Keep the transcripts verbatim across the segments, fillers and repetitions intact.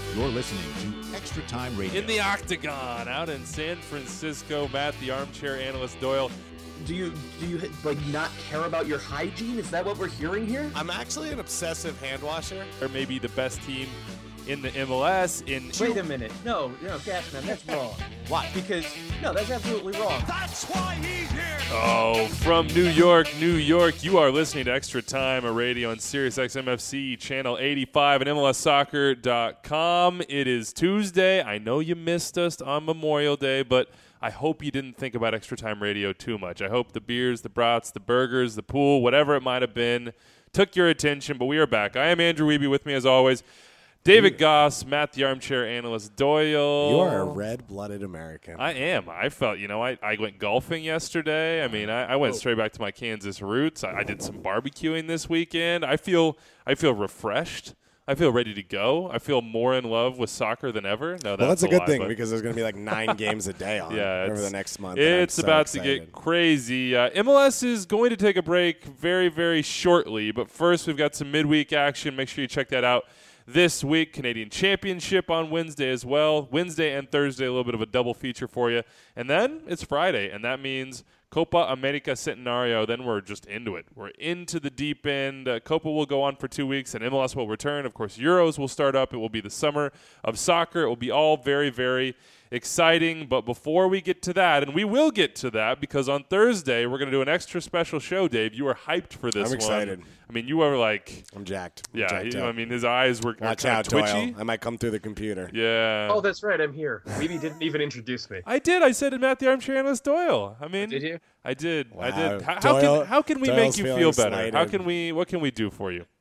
You're listening to Extra Time Radio. In the Octagon, out in San Francisco, Matt, the armchair analyst Doyle. Do you do you like not care about your hygiene? Is that what we're hearing here? I'm actually an obsessive hand washer. Or maybe the best team in the M L S. In Wait a minute. No, no, Gasman, that's wrong. Why? Because, no, that's absolutely wrong. That's why he's here. Oh, from New York, New York, you are listening to Extra Time, a radio on Sirius X M F C, channel eighty-five, and M L S soccer dot com. It is Tuesday. I know you missed us on Memorial Day, but I hope you didn't think about Extra Time Radio too much. I hope the beers, the brats, the burgers, the pool, whatever it might have been, took your attention, but we are back. I am Andrew Wiebe, with me as always, David Goss, Matt the armchair analyst Doyle. You are a red-blooded American. I am. I felt, you know, I, I went golfing yesterday. I mean, I, I went straight back to my Kansas roots. I, I did some barbecuing this weekend. I feel I feel refreshed. I feel ready to go. I feel more in love with soccer than ever. No, that's well, that's a, a good lie, thing but because there's going to be like nine games a day on yeah, over the next month. It's so about excited. to get crazy. Uh, M L S is going to take a break very, very shortly. But first, we've got some midweek action. Make sure you check that out. This week, Canadian Championship on Wednesday as well. Wednesday and Thursday, a little bit of a double feature for you. And then it's Friday, and that means Copa America Centenario. Then we're just into it. We're into the deep end. Uh, Copa will go on for two weeks, and M L S will return. Of course, Euros will start up. It will be the summer of soccer. It will be all very, very exciting. But before we get to that, and we will get to that because on Thursday we're going to do an extra special show, Dave. You are hyped for this one. I'm excited. I mean, you were like... I'm jacked. I'm Yeah, jacked he, up. I mean, his eyes were Watch kind out, of twitchy. Doyle. I might come through the computer. Yeah. Oh, that's right. I'm here. Wiebe didn't even introduce me. I did. I said it, Matt the armchair analyst Doyle. I mean, Did you? I did. Wow. I did. How, how Doyle- can how can we Doyle's make you feel feeling better? slighted. How can we? What can we do for you?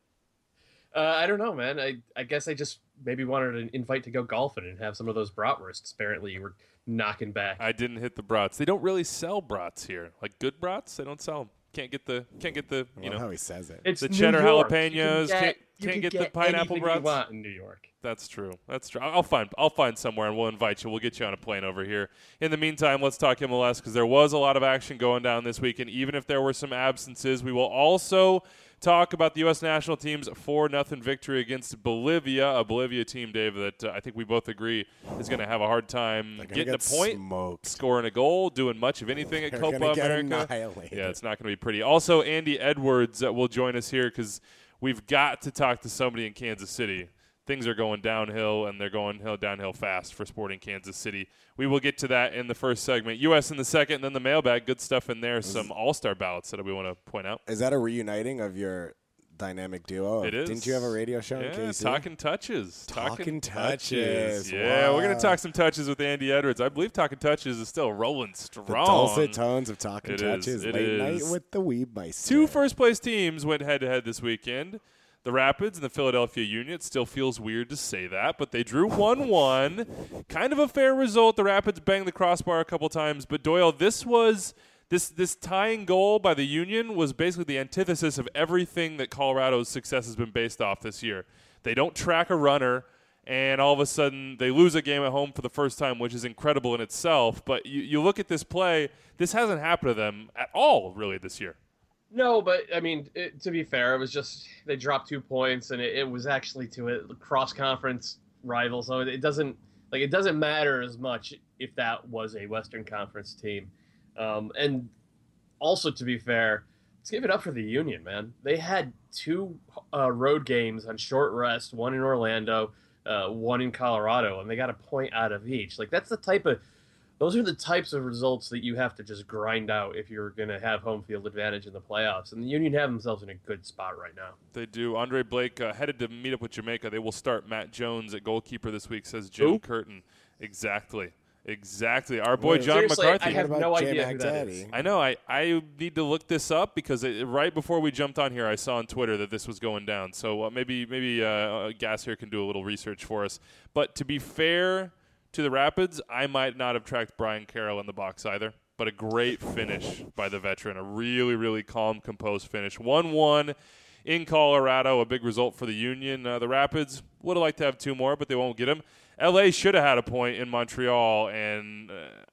Uh, I don't know, man. I, I guess I just maybe wanted an invite to go golfing and have some of those bratwursts. Apparently, you were knocking back. I didn't hit the brats. They don't really sell brats here. Like good brats, they don't sell them. Can't get the can't get the I you love know how he says it. It's the New cheddar York. jalapenos. You can get, Can't- you can't can get the get pineapple anything brats. you want in New York. That's true. That's true. I'll find I'll find somewhere and we'll invite you. We'll get you on a plane over here. In the meantime, let's talk M L S because there was a lot of action going down this week, and even if there were some absences, we will also talk about the U S national team's four nothing victory against Bolivia, a Bolivia team, Dave, that uh, I think we both agree is going to have a hard time They're gonna getting get a point, smoked. scoring a goal, doing much of anything at They're Copa gonna get America. annihilated. Yeah, it's not going to be pretty. Also, Andy Edwards uh, will join us here because we've got to talk to somebody in Kansas City. Things are going downhill, and they're going hill, downhill fast for Sporting Kansas City. We will get to that in the first segment. U S in the second, and then the mailbag. Good stuff in there. Some all-star ballots that we want to point out. Is that a reuniting of your dynamic duo? It is. Didn't you have a radio show in Yeah, K C? Talking Touches. Talking Touches. Yeah, we're going Wow. to talk some touches with Andy Edwards. I believe Talking Touches is still rolling strong. The dulcet tones of Talking It is, Touches. it Late is. night with the Weeb Meister. Two first-place teams went head-to-head this weekend. The Rapids and the Philadelphia Union. It still feels weird to say that, but they drew one one. Kind of a fair result. The Rapids banged the crossbar a couple times, but Doyle, this was this this tying goal by the Union was basically the antithesis of everything that Colorado's success has been based off this year. They don't track a runner, and all of a sudden they lose a game at home for the first time, which is incredible in itself. But you, you look at this play, this hasn't happened to them at all, really, this year. No, but I mean, it, to be fair, it was just they dropped two points, and it, it was actually to a cross-conference rival. So it doesn't like it doesn't matter as much if that was a Western Conference team. Um, and also, to be fair, let's give it up for the Union, man. They had two uh, road games on short rest, one in Orlando, uh, one in Colorado, and they got a point out of each. Like that's the type of Those are the types of results that you have to just grind out if you're going to have home field advantage in the playoffs. And the Union have themselves in a good spot right now. They do. Andre Blake uh, headed to meet up with Jamaica. They will start Matt Jones at goalkeeper this week, says Jim Who? Curtin. Exactly. Exactly. Our boy Wait, John Seriously, McCarthy. I have What no about Jay idea who that is. Magdaddy? I know. I, I need to look this up because it, right before we jumped on here, I saw on Twitter that this was going down. So uh, maybe maybe uh, uh, Gas here can do a little research for us. But to be fair to the Rapids, I might not have tracked Brian Carroll in the box either. But a great finish by the veteran. A really, really calm, composed finish. one one in Colorado, a big result for the Union. Uh, the Rapids would have liked to have two more, but they won't get them. L A should have had a point in Montreal, and uh,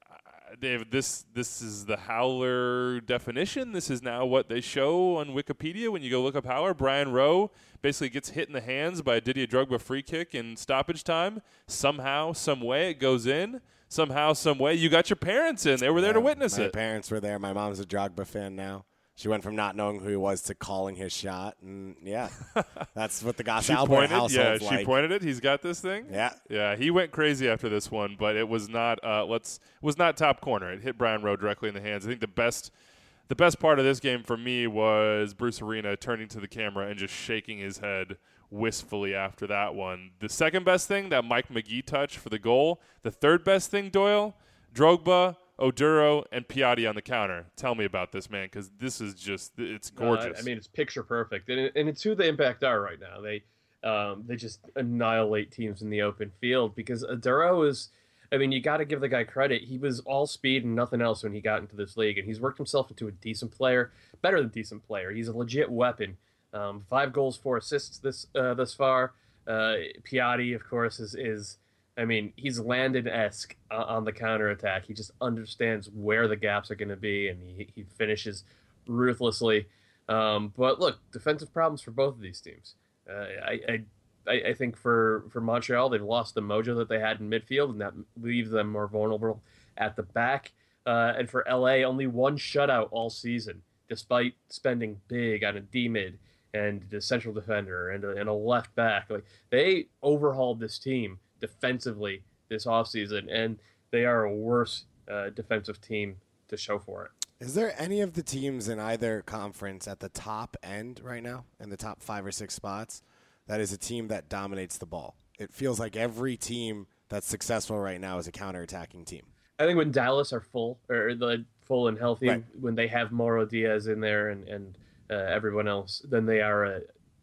Dave, this this is the howler definition. This is now what they show on Wikipedia when you go look up howler. Brian Rowe basically gets hit in the hands by a Didier Drogba free kick in stoppage time. Somehow, some way, it goes in. Somehow, some way, you got your parents in. They were there Yeah, to witness my it. My parents were there. My mom's a Drogba fan now. She went from not knowing who he was to calling his shot, and yeah, that's what the Goss She Albert pointed, household's yeah, like. she pointed it. He's got this thing. Yeah, yeah. He went crazy after this one, but it was not. Uh, let's it was not top corner. It hit Brian Rowe directly in the hands. I think the best, the best part of this game for me was Bruce Arena turning to the camera and just shaking his head wistfully after that one. The second best thing, that Mike McGee touch for the goal. The third best thing, Doyle, Drogba, Oduro, and Piatti on the counter. Tell me about this, man, because this is just, it's gorgeous. Uh, I mean, it's picture perfect, and, it, and it's who the Impact are right now. They um, they just annihilate teams in the open field because Oduro is, I mean, you got to give the guy credit. He was all speed and nothing else when he got into this league, and he's worked himself into a decent player, better than decent player. He's a legit weapon. Um, five goals, four assists this uh, thus far. Uh, Piatti, of course, is is. I mean, he's Landon-esque uh, on the counterattack. He just understands where the gaps are going to be, and he, he finishes ruthlessly. Um, but look, defensive problems for both of these teams. Uh, I, I I think for, for Montreal, they've lost the mojo that they had in midfield, and that leaves them more vulnerable at the back. Uh, and for L A, only one shutout all season, despite spending big on a D-mid and a central defender and a, and a left back. Like, they overhauled this team defensively this offseason, and they are a worse uh, defensive team to show for it. Is there any of the teams in either conference at the top end right now, in the top five or six spots, that is a team that dominates the ball? It feels like every team that's successful right now is a counterattacking team. I think when Dallas are full, or the full and healthy, Right. when they have Mauro Diaz in there and, and uh, everyone else, then they are a,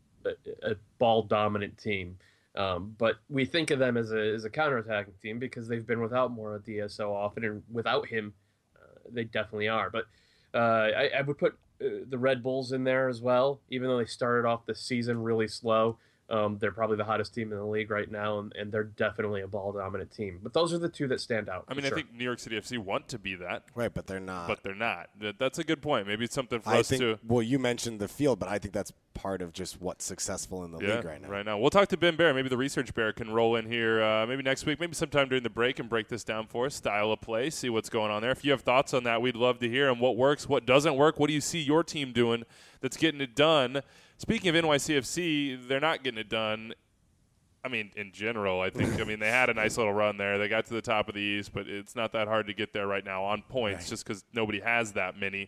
a, a ball-dominant team. Um, but we think of them as a as a counterattacking team because they've been without Mauro Diaz so often, and without him, uh, they definitely are. But uh, I, I would put uh, the Red Bulls in there as well, even though they started off the season really slow. Um, they're probably the hottest team in the league right now, and, and they're definitely a ball-dominant team. But those are the two that stand out. I mean, for sure. I think New York City F C want to be that, Right, but they're not. but they're not. That, that's a good point. Maybe it's something for I us think, to. well, you mentioned the field, but I think that's part of just what's successful in the Yeah, league right now. right now. We'll talk to Ben Bear. Maybe the research bear can roll in here uh, maybe next week, maybe sometime during the break and break this down for us, style of play, see what's going on there. If you have thoughts on that, we'd love to hear them. What works, what doesn't work, what do you see your team doing that's getting it done? Speaking of N Y C F C, they're not getting it done. I mean, in general, I think, I mean, they had a nice little run there. They got to the top of the East, but it's not that hard to get there right now on points Right. just because nobody has that many.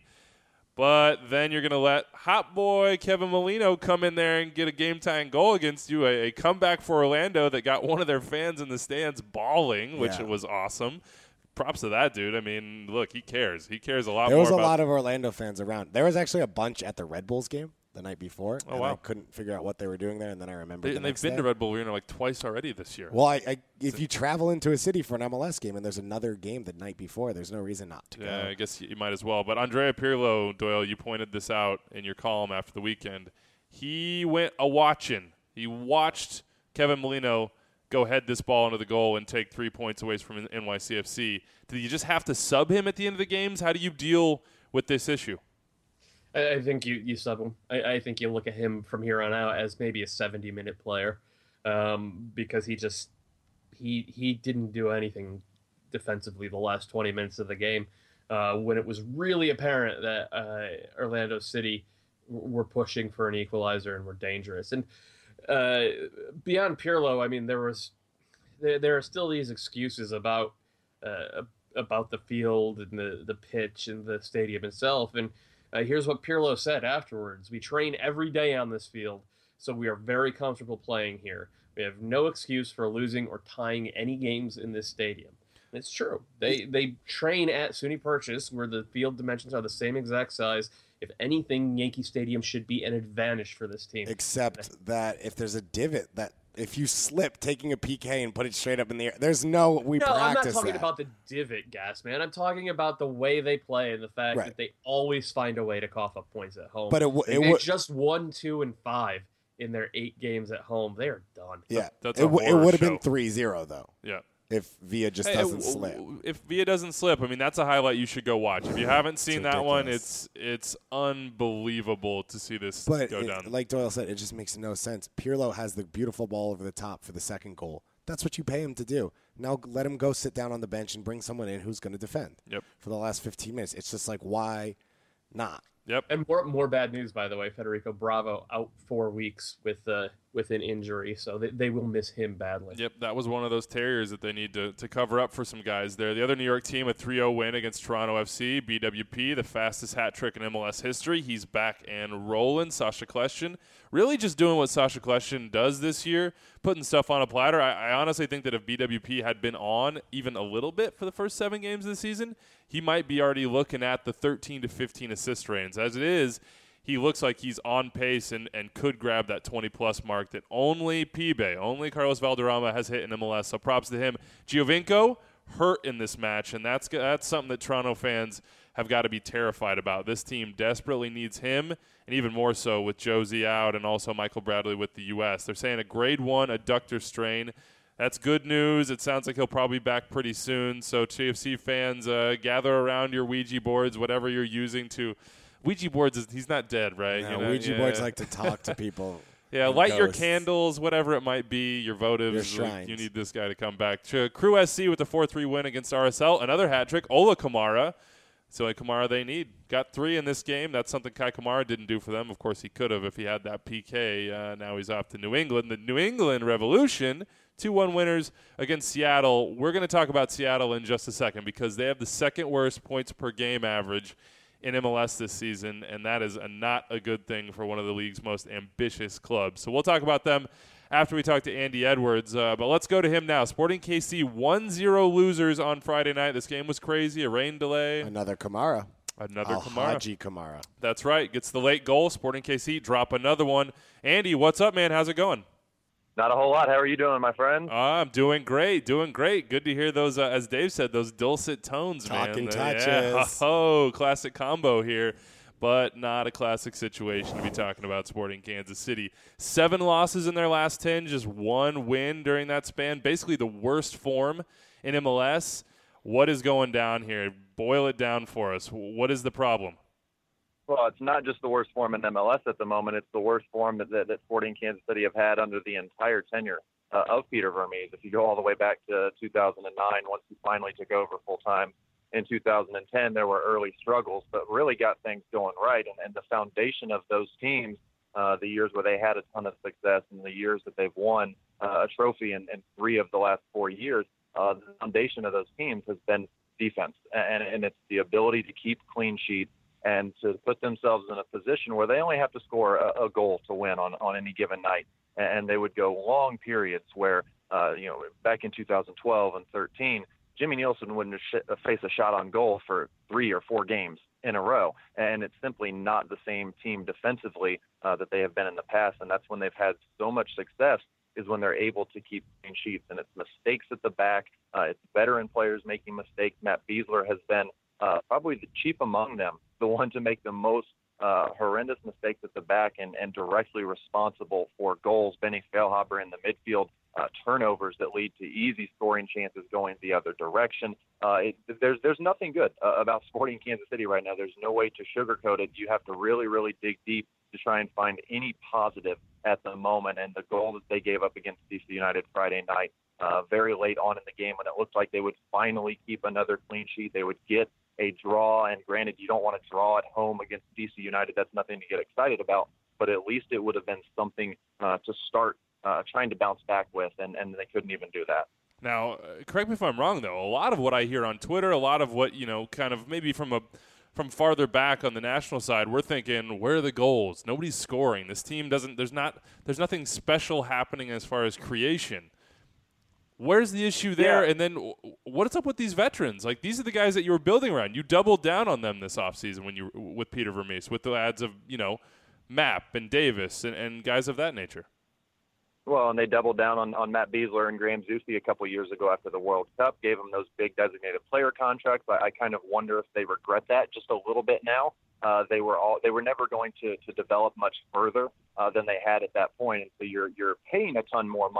But then you're going to let hot boy Kevin Molino come in there and get a game-tying goal against you, a, a comeback for Orlando that got one of their fans in the stands bawling, which Yeah. was awesome. Props to that dude. I mean, look, he cares. He cares a lot There more was a about lot of Orlando fans around. There was actually a bunch at the Red Bulls game the night before, Oh, and wow. I couldn't figure out what they were doing there, and then I remembered They, the and they've next been day. to Red Bull Arena like twice already this year. Well, I, I, if you travel into a city for an M L S game and there's another game the night before, there's no reason not to Yeah, go. I guess you might as well. But Andrea Pirlo, Doyle, you pointed this out in your column after the weekend. He went a watching. He watched Kevin Molino go head this ball into the goal and take three points away from N Y C F C. Did you just have to sub him at the end of the games? How do you deal with this issue? I, I think you, you sub him. I, I think you look at him from here on out as maybe a seventy-minute player um, because he just he he didn't do anything defensively the last twenty minutes of the game uh, when it was really apparent that uh, Orlando City w- were pushing for an equalizer and were dangerous. And uh, beyond Pirlo, I mean, there was there, there are still these excuses about uh, about the field and the, the pitch and the stadium itself. And uh, here's what Pirlo said afterwards. We train every day on this field, so we are very comfortable playing here. We have no excuse for losing or tying any games in this stadium. And it's true. They they train at SUNY Purchase, where the field dimensions are the same exact size. If anything, Yankee Stadium should be an advantage for this team. Except that if there's a divot, that if you slip taking a P K and put it straight up in the air, there's no we No, I'm not practice talking that. about the divot, gas man. I'm talking about the way they play and the fact Right. that they always find a way to cough up points at home. But it w- Like, it they would- just won, two, and five in their eight games at home. They are done. That's yeah, a it, w- it horror would have show. been three zero though. Yeah. if Villa just Hey, doesn't w- slip. w- If Villa doesn't slip, I mean, that's a highlight you should go watch. If you haven't seen that one, ridiculous. it's it's unbelievable to see this But go it- down. like Doyle said, it just makes no sense. Pirlo has the beautiful ball over the top for the second goal. That's what you pay him to do. Now let him go sit down on the bench and bring someone in who's going to defend Yep. for the last fifteen minutes. It's just like, why not? Yep. And more more bad news, by the way. Federico Bravo out four weeks with uh, with an injury, so they, they will miss him badly. Yep, that was one of those terriers that they need to, to cover up for some guys there. The other New York team, a three oh win against Toronto F C, B W P, the fastest hat trick in M L S history. He's back and rolling. Sacha Kljestan, really just doing what Sacha Kljestan does this year, putting stuff on a platter. I, I honestly think that if B W P had been on even a little bit for the first seven games of the season, he might be already looking at the thirteen to fifteen assist range. As it is, he looks like he's on pace and, and could grab that twenty-plus mark that only Pibe, only Carlos Valderrama has hit in M L S. So props to him. Giovinco hurt in this match, and that's that's something that Toronto fans have got to be terrified about. This team desperately needs him, and even more so with Josie out and also Michael Bradley with the U S. They're saying a grade one adductor strain. That's good news. It sounds like he'll probably be back pretty soon. So T F C fans, uh, gather around your Ouija boards, whatever you're using to – Ouija boards, is, he's not dead, right? No, you know, Ouija yeah. boards like to talk to people. Yeah, and light your ghosts. candles, whatever it might be, your votives. Your like, shrines. you need this guy to come back. Ch- Crew S C with the four three win against R S L. Another hat trick, Ola Kamara. So a Kamara they need. Got three in this game. That's something Kai Kamara didn't do for them. Of course, he could have if he had that P K. Uh, now he's off to New England. The New England Revolution, two one winners against Seattle. We're going to talk about Seattle in just a second because they have the second worst points per game average in M L S this season, and that is a, not a good thing for one of the league's most ambitious clubs. So we'll talk about them after we talk to Andy Edwards. Uh, but let's go to him now. Sporting K C one zero losers on Friday night. This game was crazy, a rain delay. Another Kamara. Another Kamara. Al-Haji Kamara. That's right. Gets the late goal. Sporting K C drop another one. Andy, what's up, man? How's it going? Not a whole lot. How are you doing, my friend? Uh, I'm doing great, doing great. Good to hear those, uh, as Dave said, those dulcet tones, Talking man. touches. Yeah. Oh, classic combo here, but not a classic situation to be talking about Sporting Kansas City. Seven losses in their last ten, just one win during that span. Basically the worst form in M L S. What is going down here? Boil it down for us. What is the problem? Well, it's not just the worst form in M L S at the moment. It's the worst form that, that, that Sporting Kansas City have had under the entire tenure uh, of Peter Vermees. If you go all the way back to two thousand nine, once he finally took over full-time in two thousand ten, there were early struggles, but really got things going right. And, and the foundation of those teams, uh, the years where they had a ton of success and the years that they've won uh, a trophy in, in three of the last four years, uh, the foundation of those teams has been defense. And, and it's the ability to keep clean sheets and to put themselves in a position where they only have to score a, a goal to win on, on any given night. And they would go long periods where, uh, you know, back in two thousand twelve and thirteen, Jimmy Nielsen wouldn't sh- face a shot on goal for three or four games in a row. And it's simply not the same team defensively uh, that they have been in the past. And that's when they've had so much success, is when they're able to keep clean sheets. And it's mistakes at the back. Uh, it's veteran players making mistakes. Matt Beasler has been uh, probably the chief among them, the one to make the most uh, horrendous mistakes at the back and, and directly responsible for goals. Benny Feilhaber in the midfield, uh, turnovers that lead to easy scoring chances going the other direction. Uh, it, there's there's nothing good uh, about Sporting Kansas City right now. There's no way to sugarcoat it. You have to really, really dig deep to try and find any positive at the moment. And the goal that they gave up against D C United Friday night, uh, very late on in the game when it looked like they would finally keep another clean sheet, they would get a draw, and granted, you don't want to draw at home against D C United. That's nothing to get excited about, but at least it would have been something uh, to start uh, trying to bounce back with, and, and they couldn't even do that. Now, uh, correct me if I'm wrong, though. A lot of what I hear on Twitter, a lot of what, you know, kind of maybe from a from farther back on the national side, we're thinking, where are the goals? Nobody's scoring. This team doesn't. There's not. There's nothing special happening as far as creation. Where's the issue there? Yeah. And then what's up with these veterans? Like, these are the guys that you were building around. You doubled down on them this offseason when you with Peter Vermees, with the ads of, you know, Mapp and Davis and, and guys of that nature. Well, and they doubled down on, on Matt Beasler and Graham Zusi a couple years ago after the World Cup, gave them those big designated player contracts. I, I kind of wonder if they regret that just a little bit now. Uh, they were all they were never going to, to develop much further uh, than they had at that point, and so you're you're paying a ton more money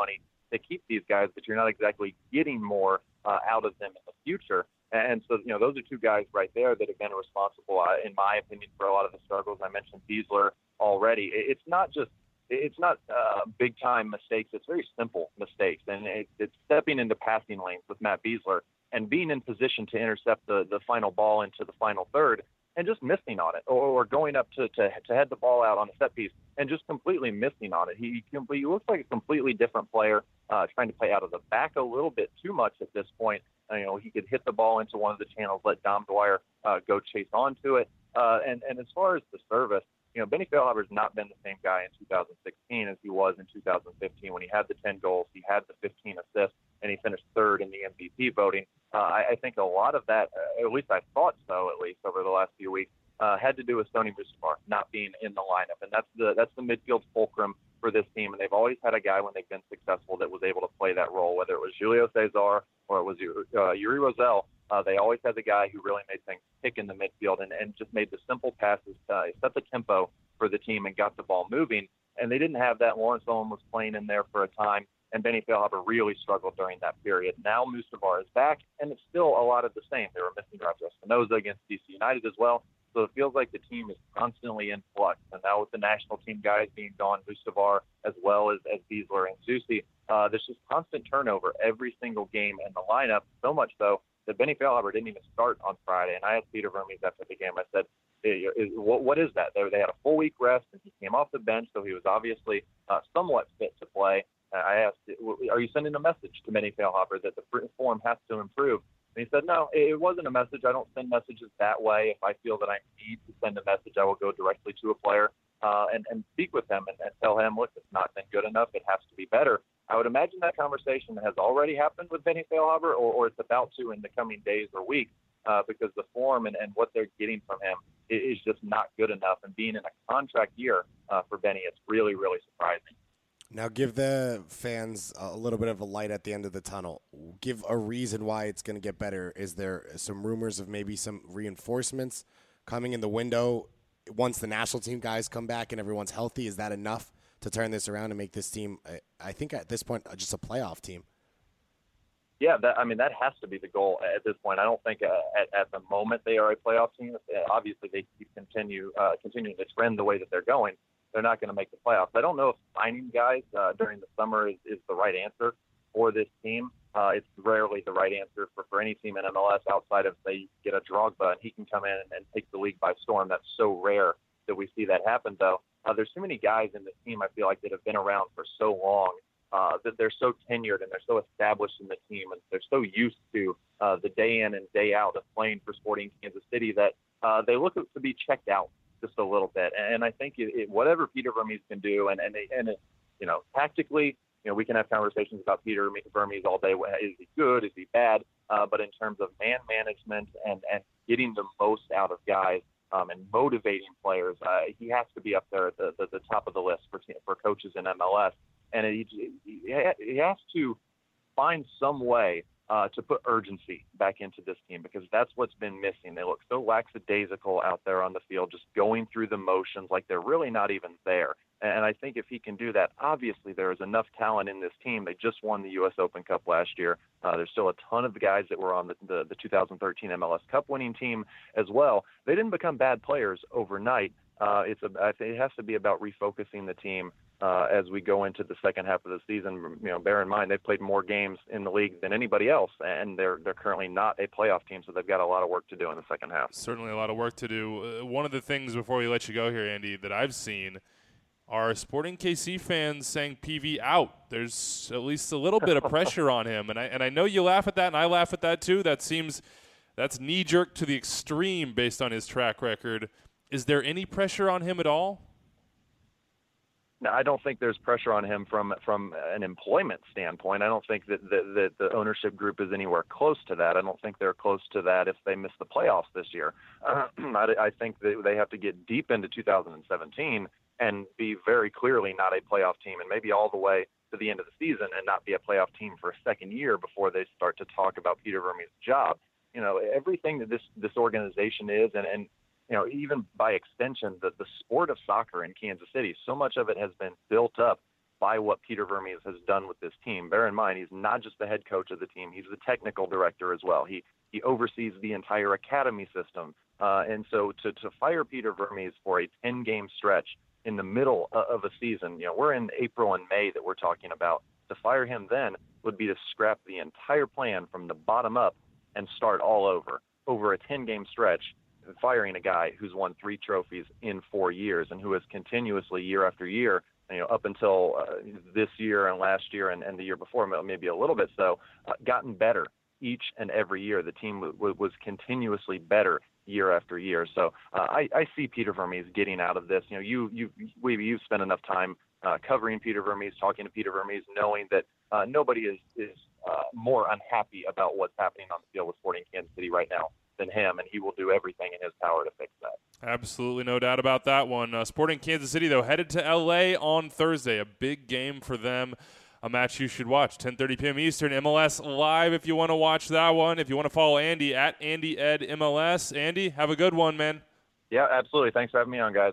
to keep these guys, but you're not exactly getting more uh, out of them in the future. And so, you know, those are two guys right there that have been responsible, uh, in my opinion, for a lot of the struggles. I mentioned Besler already. It's not just it's not uh, big-time mistakes. It's very simple mistakes, and it, it's stepping into passing lanes with Matt Besler and being in position to intercept the, the final ball into the final third and just missing on it, or, or going up to, to to head the ball out on a set piece and just completely missing on it. He, he looks like a completely different player, uh, trying to play out of the back a little bit too much at this point. Uh, you know, he could hit the ball into one of the channels, let Dom Dwyer uh, go chase onto it. Uh, and, and as far as the service, you know, Benny Feilhaber's not been the same guy in two thousand sixteen as he was in two thousand fifteen when he had the ten goals, he had the fifteen assists, and he finished third in the M V P voting. Uh, I, I think a lot of that, uh, at least I thought so, at least over the last few weeks, uh, had to do with Sony Mustafar not being in the lineup, and that's the that's the midfield fulcrum for this team. And they've always had a guy when they've been successful that was able to play that role, whether it was Julio Cesar or it was uh, Yuri Rosell. Uh, they always had the guy who really made things tick in the midfield and, and just made the simple passes, uh, set the tempo for the team and got the ball moving. And they didn't have that. Lawrence Owen was playing in there for a time, and Benny Feilhaber really struggled during that period. Now Mustafar is back, and it's still a lot of the same. They were missing Rafa Espinoza against D C United as well. So it feels like the team is constantly in flux. And now with the national team guys being gone, Mustafar as well as, as Besler and Zusi, uh, there's just constant turnover every single game in the lineup, so much so that Benny Feilhaber didn't even start on Friday. And I asked Peter Vermes after the game, I said, hey, is, what, what is that? They, they had a full week rest, and he came off the bench, so he was obviously uh, somewhat fit to play. Uh, I asked, are you sending a message to Benny Feilhaber that the form has to improve? And he said, no, it wasn't a message. I don't send messages that way. If I feel that I need to send a message, I will go directly to a player uh, and, and speak with them and, and tell him, look, it's not been good enough. It has to be better. I would imagine that conversation has already happened with Benny Feilhaber, or, or it's about to in the coming days or weeks, uh, because the form and, and what they're getting from him is just not good enough. And being in a contract year uh, for Benny, it's really, really surprising. Now give the fans a little bit of a light at the end of the tunnel. Give a reason why it's going to get better. Is there some rumors of maybe some reinforcements coming in the window once the national team guys come back and everyone's healthy? Is that enough to turn this around and make this team, I think at this point, just a playoff team? Yeah, that, I mean, that has to be the goal at this point. I don't think uh, at, at the moment they are a playoff team. Obviously, they keep continue uh, continuing to trend the way that they're going. They're not going to make the playoffs. I don't know if signing guys uh, during the summer is, is the right answer for this team. Uh, it's rarely the right answer for, for any team in M L S outside of, say, you get a Drogba and he can come in and, and take the league by storm. That's so rare that we see that happen, though. Uh, there's too many guys in this team, I feel like, that have been around for so long, uh, that they're so tenured and they're so established in the team, and they're so used to uh, the day in and day out of playing for Sporting Kansas City that uh, they look to be checked out just a little bit. And I think it, it, whatever Peter Vermes can do, and and and it, you know, tactically, you know, we can have conversations about Peter Vermes all day. Is he good? Is he bad? Uh, but in terms of man management and and getting the most out of guys um, and motivating players, uh, he has to be up there at the, the, the top of the list for for coaches in M L S. And he he has to find some way Uh, to put urgency back into this team, because that's what's been missing. They look so lackadaisical out there on the field, just going through the motions like they're really not even there. And I think if he can do that, obviously there is enough talent in this team. They just won the U S Open Cup last year. Uh, there's still a ton of guys that were on the, the, the two thousand thirteen M L S Cup winning team as well. They didn't become bad players overnight. Uh, it's a, it has to be about refocusing the team uh, as we go into the second half of the season. You know, bear in mind they've played more games in the league than anybody else, and they're they're currently not a playoff team, so they've got a lot of work to do in the second half. Certainly a lot of work to do. Uh, one of the things before we let you go here, Andy, that I've seen are Sporting K C fans saying P V out. There's at least a little bit of pressure on him, and I and I know you laugh at that, and I laugh at that too. That seems that's knee jerk to the extreme based on his track record. Is there any pressure on him at all? No, I don't think there's pressure on him from from an employment standpoint. I don't think that the, that the ownership group is anywhere close to that. I don't think they're close to that if they miss the playoffs this year. Uh, I, I think that they have to get deep into two thousand seventeen and be very clearly not a playoff team, and maybe all the way to the end of the season and not be a playoff team for a second year before they start to talk about Peter Vermes' job. You know, everything that this this organization is, and, and you know, even by extension, the, the sport of soccer in Kansas City, so much of it has been built up by what Peter Vermes has done with this team. Bear in mind, he's not just the head coach of the team. He's the technical director as well. He he oversees the entire academy system. Uh, and so to, to fire Peter Vermes for a ten-game stretch in the middle of a season, you know, we're in April and May that we're talking about. To fire him then would be to scrap the entire plan from the bottom up and start all over, over a ten-game stretch, firing a guy who's won three trophies in four years and who has continuously, year after year, you know, up until uh, this year and last year and, and the year before, maybe a little bit so, uh, gotten better each and every year. The team w- w- was continuously better year after year. So uh, I, I see Peter Vermes getting out of this. You know, you you we you've spent enough time uh, covering Peter Vermes, talking to Peter Vermes, knowing that uh, nobody is is uh, more unhappy about what's happening on the field with Sporting Kansas City right now than him, and he will do everything in his power to fix that. Absolutely, no doubt about that one. Uh, Sporting Kansas City, though, headed to L A on Thursday. A big game for them. A match you should watch, ten thirty p.m. Eastern, M L S Live if you want to watch that one. If you want to follow Andy, at Andy Ed M L S. Andy, have a good one, man. Yeah, absolutely. Thanks for having me on, guys.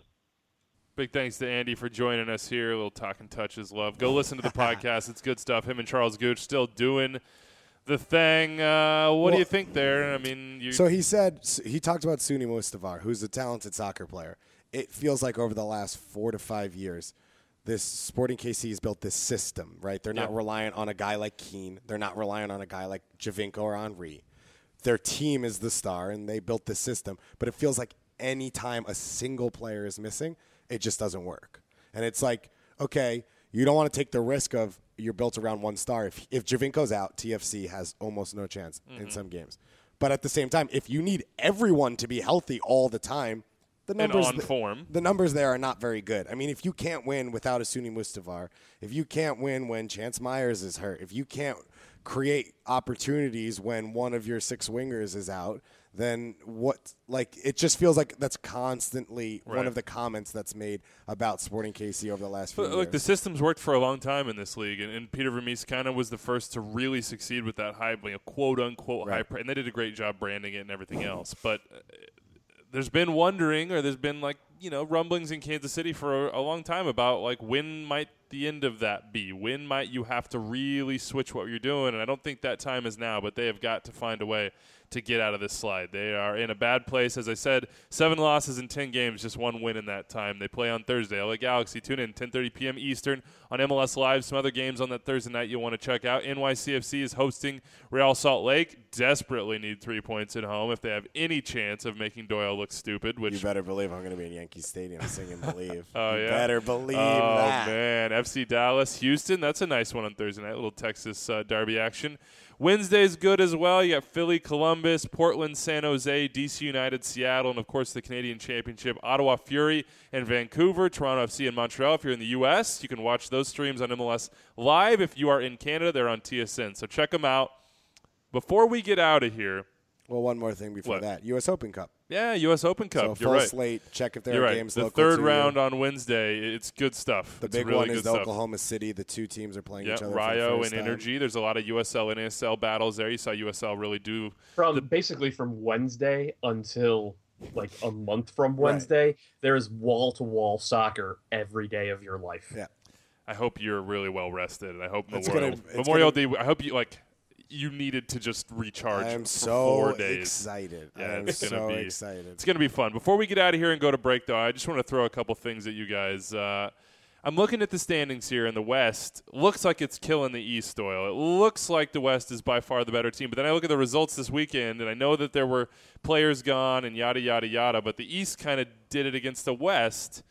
Big thanks to Andy for joining us here. A little talking touches love. Go listen to the podcast. It's good stuff. Him and Charles Gooch still doing the thing. Uh, what well, do you think there? I mean, you so he said he talked about Suni Mustavar, who's a talented soccer player. It feels like over the last four to five years, this Sporting K C has built this system, right? They're not yeah. reliant on a guy like Keane. They're not reliant on a guy like Javinko or Henry. Their team is the star, and they built this system. But it feels like any time a single player is missing, it just doesn't work. And it's like, okay, you don't want to take the risk of you're built around one star. If if Javinko's out, T F C has almost no chance mm-hmm. in some games. But at the same time, if you need everyone to be healthy all the time, the numbers and on form. The numbers there are not very good. I mean, if you can't win without a Suni Mustavar, if you can't win when Chance Myers is hurt, if you can't create opportunities when one of your six wingers is out, then what, like, it just feels like that's constantly right. one of the comments that's made about Sporting K C over the last few but, years. Look, the system's worked for a long time in this league, and, and Peter Vermes kind of was the first to really succeed with that high, you know, quote-unquote right. high, and they did a great job branding it and everything else. But uh, there's been wondering, or there's been, like, you know, rumblings in Kansas City for a, a long time about, like, when might the end of that be? When might you have to really switch what you're doing? And I don't think that time is now, but they have got to find a way to get out of this slide. They are in a bad place. As I said, seven losses in ten games, just one win in that time. They play on Thursday. L A Galaxy, tune in, ten thirty p.m. Eastern on M L S Live. Some other games on that Thursday night you'll want to check out. N Y C F C is hosting Real Salt Lake. Desperately need three points at home if they have any chance of making Doyle look stupid. Which you better believe I'm going to be in Yankee Stadium singing Believe. Oh, you yeah? better believe oh, that. Oh, man. F C Dallas, Houston. That's a nice one on Thursday night. A little Texas uh, derby action. Wednesday's good as well. You got Philly, Columbus, Portland, San Jose, D C United, Seattle, and, of course, the Canadian Championship, Ottawa Fury and Vancouver, Toronto F C and Montreal. If you're in the U S, you can watch those streams on M L S Live. If you are in Canada, they're on T S N. So check them out. Before we get out of here. Well, one more thing before what? that. U S Open Cup. Yeah, U S Open Cup. So You're full right. slate. Check if there You're are right. games the local third to round you. on Wednesday. It's good stuff. The it's big really one good is stuff. Oklahoma City. The two teams are playing Yep, each other. Rio for the and first time. Energy. There's a lot of U S L and N S L battles there. You saw U S L really do. From the, basically from Wednesday until like a month from Wednesday, right. there is wall-to-wall soccer every day of your life. Yeah. I hope you're really well rested. I hope it's Memorial, gonna, Memorial gonna, Day. I hope you like. You needed to just recharge. I am for so four days. excited. Yeah, I am it's gonna so be, excited. It's going to be fun. Before we get out of here and go to break, though, I just want to throw a couple things at you guys. Uh, I'm looking at the standings here in the West. Looks like it's killing the East, Doyle. It looks like the West is by far the better team. But then I look at the results this weekend, and I know that there were players gone and yada, yada, yada. But the East kind of did it against the West.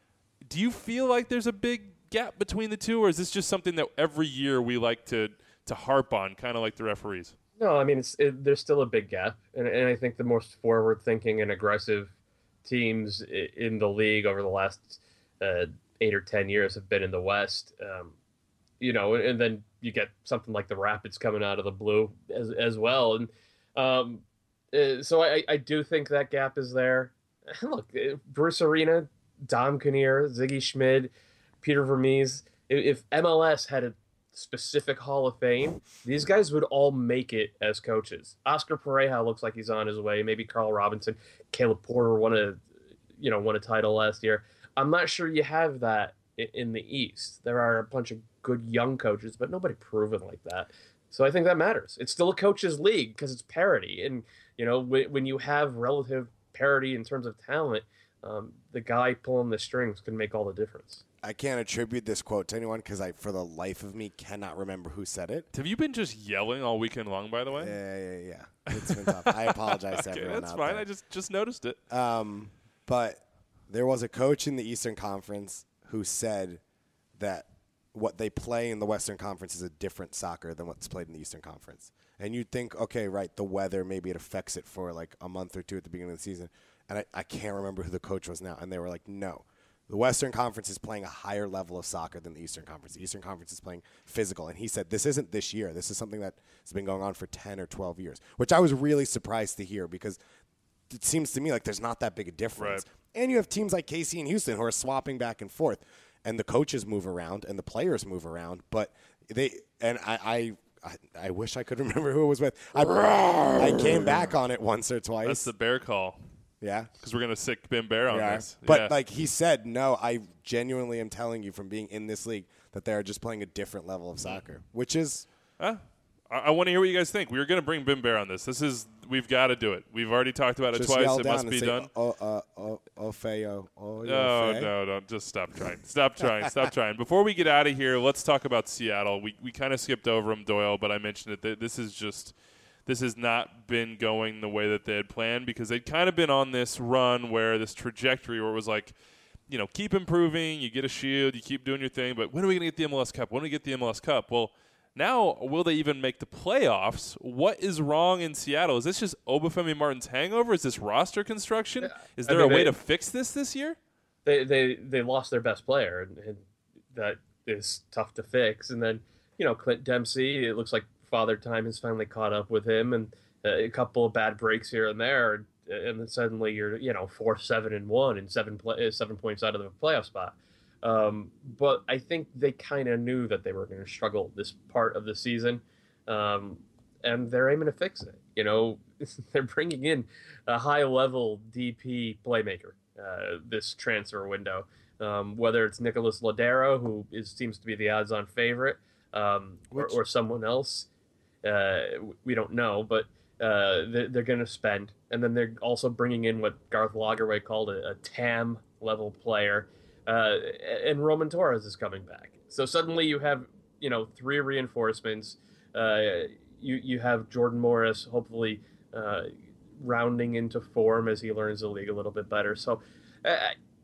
Do you feel like there's a big gap between the two, or is this just something that every year we like to, to harp on, kind of like the referees? No, I mean, it's it, there's still a big gap. And, and I think the most forward-thinking and aggressive teams in the league over the last uh, eight or ten years have been in the West. Um, you know, and then you get something like the Rapids coming out of the blue as as well. And um, uh, so I, I do think that gap is there. Look, Bruce Arena, Dom Kinnear, Ziggy Schmid, Peter Vermes. If, if M L S had a specific Hall of Fame, these guys would all make it as coaches. Oscar Pereja looks like he's on his way. Maybe Carl Robinson, Caleb Porter won a, you know, won a title last year. I'm not sure you have that in, in the East. There are a bunch of good young coaches, but nobody proven like that. So I think that matters. It's still a coaches' league because it's parity. And, you know, when, when you have relative parity in terms of talent, um, the guy pulling the strings can make all the difference. I can't attribute this quote to anyone because I, for the life of me, cannot remember who said it. Have you been just yelling all weekend long, by the way? Yeah, yeah, yeah. It's been tough. I apologize to Okay, everyone that's out fine. there. I just, just noticed it. Um, but there was a coach in the Eastern Conference who said that what they play in the Western Conference is a different soccer than what's played in the Eastern Conference. And you'd think, okay, right, the weather, maybe it affects it for like a month or two at the beginning of the season. And I, I can't remember who the coach was now. And they were like, no. The Western Conference is playing a higher level of soccer than the Eastern Conference. The Eastern Conference is playing physical. And he said, this isn't this year. This is something that has been going on for ten or twelve years, which I was really surprised to hear because it seems to me like there's not that big a difference. Right. And you have teams like K C and Houston who are swapping back and forth. And the coaches move around and the players move around. But they – and I, I I, I wish I could remember who it was with. I, I came back on it once or twice. That's the bear call. Yeah. Because we're going to sick Ben Bear on Yeah. this. But, yeah. like, he said, no, I genuinely am telling you from being in this league that they are just playing a different level of soccer, which is Huh? I, I want to hear what you guys think. We were going to bring Ben Bear on this. This is – we've got to do it. We've already talked about it just twice. yell It down must and be say, done. Oh, uh, oh, oh, Feo. Oh, No, no, no. Just stop trying. Stop trying. Stop trying. Before we get out of here, let's talk about Seattle. We we kind of skipped over him, Doyle, but I mentioned it. This is just – this has not been going the way that they had planned because they'd kind of been on this run where this trajectory where it was like, you know, keep improving, you get a shield, you keep doing your thing, but when are we going to get the M L S Cup? When do we get the M L S Cup? Well, now, will they even make the playoffs? What is wrong in Seattle? Is this just Obafemi Martin's hangover? Is this roster construction? Is there I mean, a way they, to fix this this year? They they they lost their best player, and, and that is tough to fix. And then, you know, Clint Dempsey, it looks like Father Time has finally caught up with him, and uh, a couple of bad breaks here and there, and then suddenly you're, you know, four, seven, and one, and seven play, seven points out of the playoff spot. Um, but I think they kind of knew that they were going to struggle this part of the season, um, and they're aiming to fix it. You know, they're bringing in a high-level D P playmaker uh, this transfer window, um, whether it's Nicholas Ladero, who is seems to be the odds-on favorite, um, or, or someone else. Uh, we don't know, but uh, they're, they're going to spend. And then they're also bringing in what Garth Lagerwey called a, a T A M-level player. Uh, and Roman Torres is coming back. So suddenly you have, you know, three reinforcements. Uh, you you have Jordan Morris hopefully uh, rounding into form as he learns the league a little bit better. So, uh,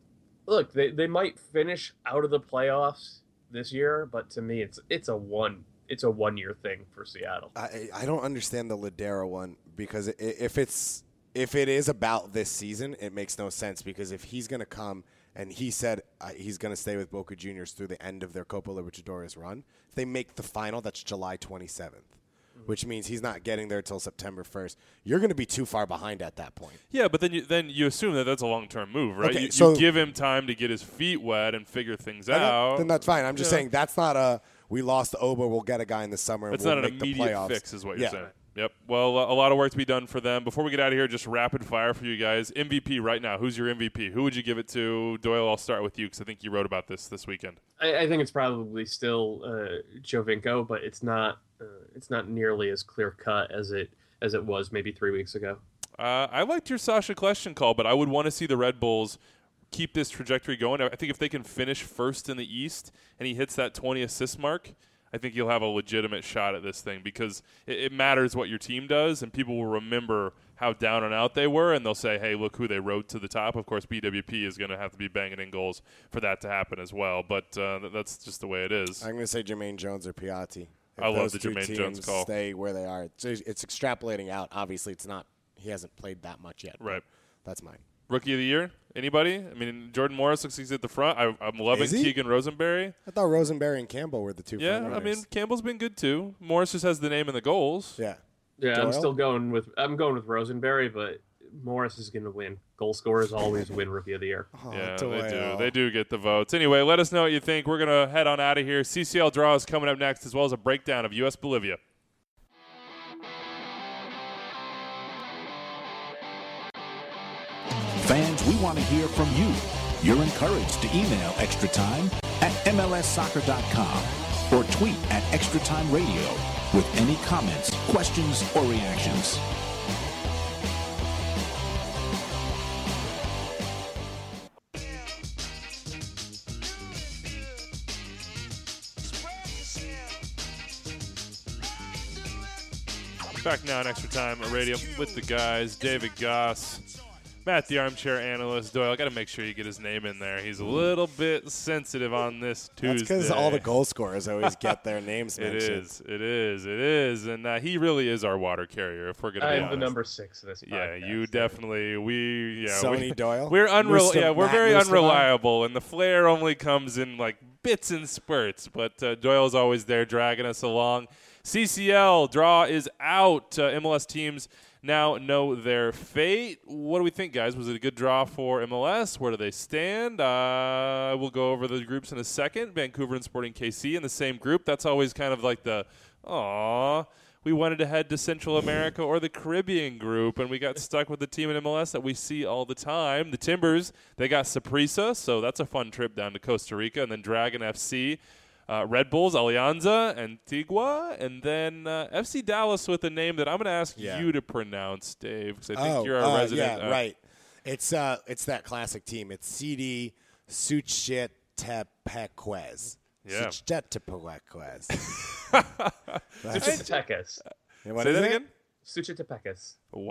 look, they, they might finish out of the playoffs this year, but to me, it's it's a one it's a one year thing for Seattle. I I don't understand the Ladero one because if it's if it is about this season, it makes no sense because if he's going to come. And he said uh, he's going to stay with Boca Juniors through the end of their Copa Libertadores run. If they make the final, that's July twenty-seventh, mm-hmm. which means he's not getting there until September first. You're going to be too far behind at that point. Yeah, but then you then you assume that that's a long-term move, right? Okay, you, so you give him time to get his feet wet and figure things out. Then that's fine. I'm just yeah. saying that's not a we lost the Oba, we'll get a guy in the summer. That's we'll not an make immediate the playoffs. fix is what you're yeah. saying. Yep. Well, uh, a lot of work to be done for them. Before we get out of here, just rapid fire for you guys. M V P right now. Who's your M V P? Who would you give it to? Doyle, I'll start with you because I think you wrote about this this weekend. I, I think it's probably still uh, Jovinko, but it's not uh, it's not nearly as clear cut as it as it was maybe three weeks ago. Uh, I liked your Sasha Kljestan call, but I would want to see the Red Bulls keep this trajectory going. I think if they can finish first in the East and he hits that twenty assist mark, I think you'll have a legitimate shot at this thing because it, it matters what your team does, and people will remember how down and out they were, and they'll say, hey, look who they rode to the top. Of course, B W P is going to have to be banging in goals for that to happen as well, but uh, that's just the way it is. I'm going to say Jermaine Jones or Piatti. If I love those the two Jermaine teams Jones call. Stay where they are. It's, it's extrapolating out. Obviously, it's not. He hasn't played that much yet. Right. That's mine. Rookie of the year? Anybody? I mean, Jordan Morris looks like he's at the front. I, I'm loving Is he? Keegan Rosenberry. I thought Rosenberry and Campbell were the two. Yeah, front I runners. mean, Campbell's been good too. Morris just has the name and the goals. Yeah. Yeah, Doyle? I'm still going with I'm going with Rosenberry, but Morris is going to win. Goal scorers always win Rookie of the Year. Oh, Yeah, Doyle. they do. They do get the votes. Anyway, let us know what you think. We're going to head on out of here. C C L Draw is coming up next, as well as a breakdown of U S Bolivia. Fans, we want to hear from you. You're encouraged to email Extra Time at M L S soccer dot com or tweet at Extra Time Radio with any comments, questions, or reactions. Back now on Extra Time Radio with the guys, David Goss, Matt, the armchair analyst. Doyle, I got to make sure you get his name in there. He's a little bit sensitive on this Tuesday. That's because all the goal scorers always get their names mentioned. It is. It is. It is. And uh, he really is our water carrier, if we're going to be I'm honest. the number six of this podcast. Yeah, you definitely. We. Yeah. Sony we, Doyle? We're unrel- Mustafa- Yeah, we're Matt very Mustafa? unreliable, and the flair only comes in like bits and spurts. But uh, Doyle's always there, dragging us along. C C L draw is out. Uh, M L S teams now know their fate. What do we think, guys? Was it a good draw for M L S? Where do they stand? Uh, we'll go over the groups in a second. Vancouver and Sporting K C in the same group. That's always kind of like the, aw, we wanted to head to Central America or the Caribbean group, and we got stuck with the team in M L S that we see all the time. The Timbers, they got Saprissa, so that's a fun trip down to Costa Rica, and then Dragon F C. Uh, Red Bulls, Alianza, Antigua, and then uh, F C Dallas with a name that I'm going to ask Yeah. you to pronounce, Dave, because I think Oh, you're a uh, resident. yeah, uh, right. It's uh, it's that classic team. It's C D Suchetepequez. Yeah. Suchetepequez. Suchitepecas. And what Say is that it? again? Suchitepecas.